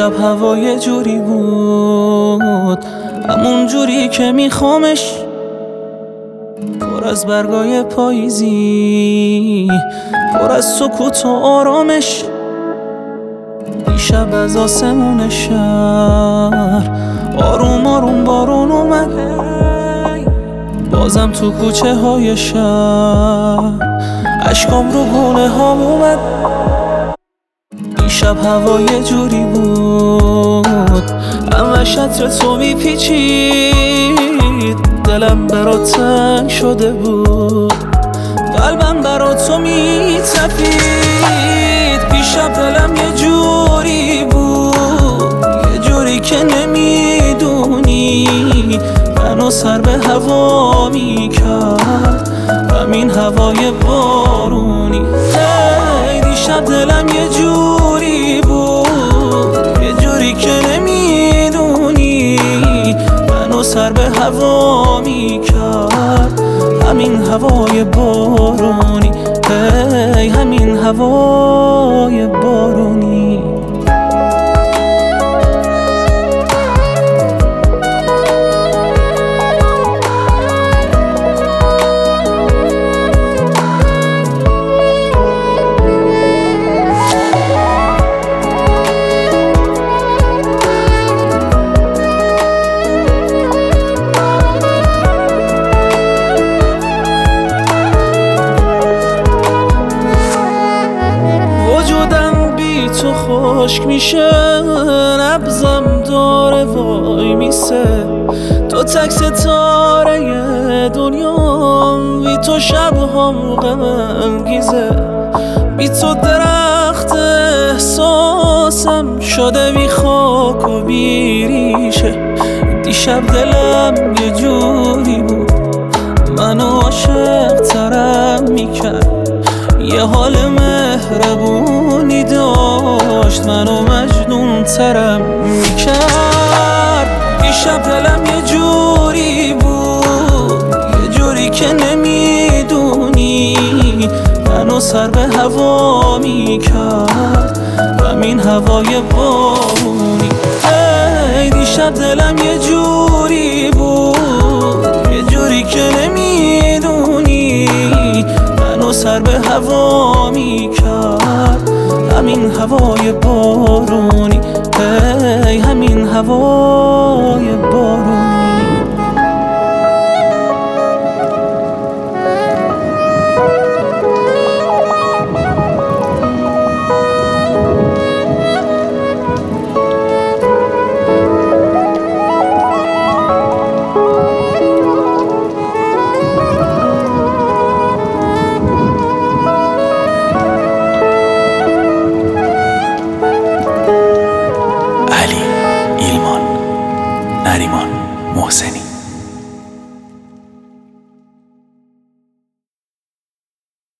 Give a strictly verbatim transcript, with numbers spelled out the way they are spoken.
دیشب هوا یه جوری بود، همون جوری که میخوامش، پر از برگای پاییزی، پر از سکوت و آرامش. دیشب از آسمون شهر آروم آروم بارون اومد، بازم تو کوچه های شهر اشکام رو گونه هام اومد. دیشب هوا یه جوری بود، همه شطر تو میپیچید، دلم برات تنگ شده بود، قلبم برات تو میتپید. دیشب دلم یه جوری بود، یه جوری که نمیدونی، منو سر به هوا میکرد همین هوای بارونی. ای دیشب دلم یه جوری بود، یه جوری که نمیدونی، منو سر به هوا میکرد همین هوای بارونی. ای همین هوای بارونی. تو خشک میشه، نبضم داره وای میسه، تو تک ستاره دنیام، بی تو شبهام غم انگیزه، بی تو درخت احساسم شده بی خاک و بی ریشه. دیشب دلم یه جوری بود، منو عاشق ترم میکرد، یه حال مهربونی داشت، منو مجنون ترم میکرد. دیشب دلم یه جوری بود، یه جوری که نمیدونی، منو سر به هوا میکرد همین هوای بارونی. ای دیشب دلم یه جوری بود، یه جوری که نمیدونی، منو سر به هوا میکرد همین هوای بارونی. ای همین هوای بارونی. علی ایلمان نریمان محسنی.